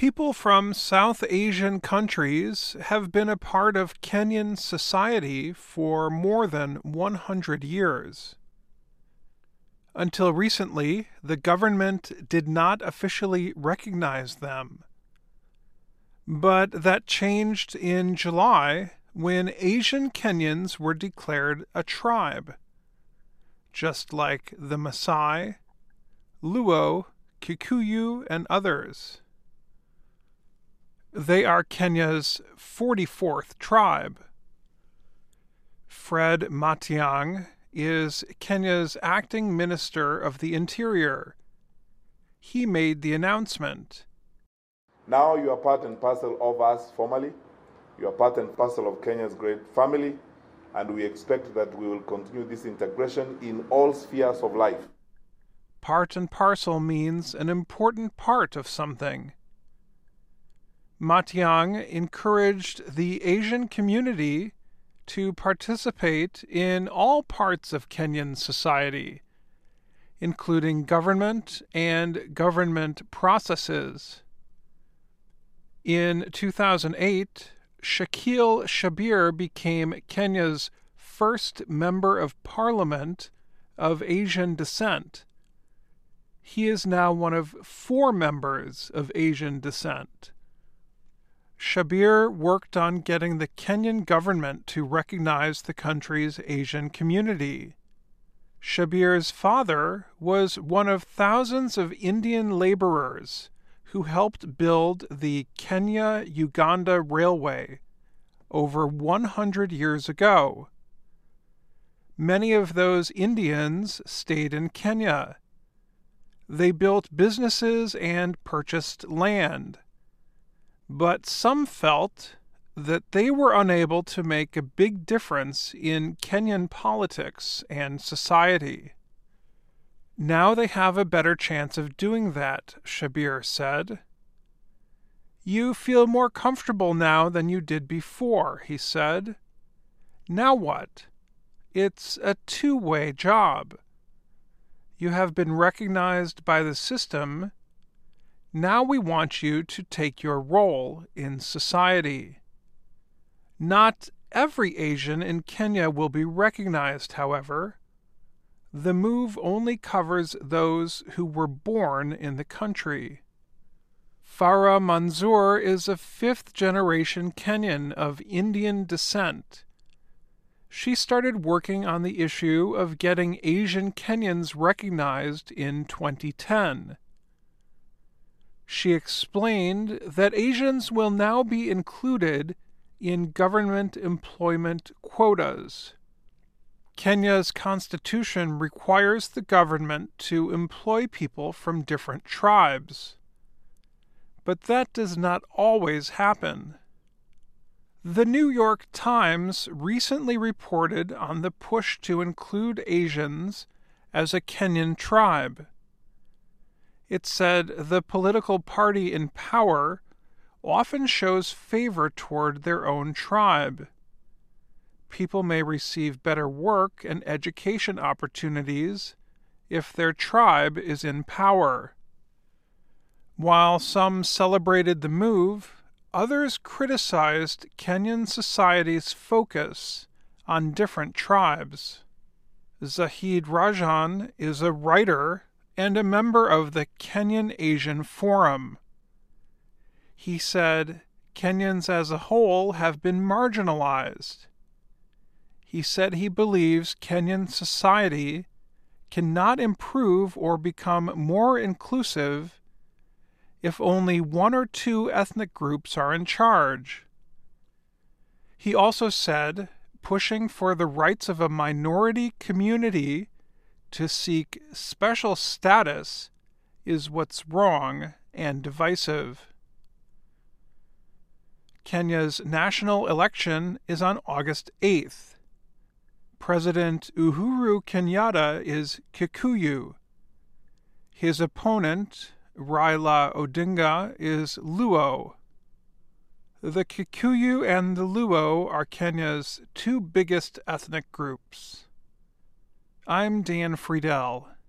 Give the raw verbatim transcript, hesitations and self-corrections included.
People from South Asian countries have been a part of Kenyan society for more than one hundred years. Until recently, the government did not officially recognize them. But that changed in July when Asian Kenyans were declared a tribe, just like the Maasai, Luo, Kikuyu, and others. They are Kenya's forty-fourth tribe. Fred Matiang'i is Kenya's acting Minister of the Interior. He made the announcement. Now you are part and parcel of us formally. You are part and parcel of Kenya's great family, and we expect that we will continue this integration in all spheres of life. Part and parcel means an important part of something. Matiang'i encouraged the Asian community to participate in all parts of Kenyan society, including government and government processes. In two thousand eight, Shakil Shabir became Kenya's first member of parliament of Asian descent. He is now one of four members of Asian descent. Shabir worked on getting the Kenyan government to recognize the country's Asian community. Shabir's father was one of thousands of Indian laborers who helped build the Kenya-Uganda Railway over one hundred years ago. Many of those Indians stayed in Kenya. They built businesses and purchased land. But some felt that they were unable to make a big difference in Kenyan politics and society. Now they have a better chance of doing that, Shabir said. You feel more comfortable now than you did before, he said. Now what? It's a two-way job. You have been recognized by the system. Now we want you to take your role in society. Not every Asian in Kenya will be recognized, however. The move only covers those who were born in the country. Farah Manzoor is a fifth-generation Kenyan of Indian descent. She started working on the issue of getting Asian Kenyans recognized in twenty ten. She explained that Asians will now be included in government employment quotas. Kenya's constitution requires the government to employ people from different tribes. But that does not always happen. The New York Times recently reported on the push to include Asians as a Kenyan tribe. It said the political party in power often shows favor toward their own tribe. People may receive better work and education opportunities if their tribe is in power. While some celebrated the move, others criticized Kenyan society's focus on different tribes. Zahid Rajan is a writer and a member of the Kenyan Asian Forum. He said, Kenyans as a whole have been marginalized. He said he believes Kenyan society cannot improve or become more inclusive if only one or two ethnic groups are in charge. He also said pushing for the rights of a minority community to seek special status is what's wrong and divisive. Kenya's national election is on August eighth. President Uhuru Kenyatta is Kikuyu. His opponent, Raila Odinga, is Luo. The Kikuyu and the Luo are Kenya's two biggest ethnic groups. I'm Dan Friedel.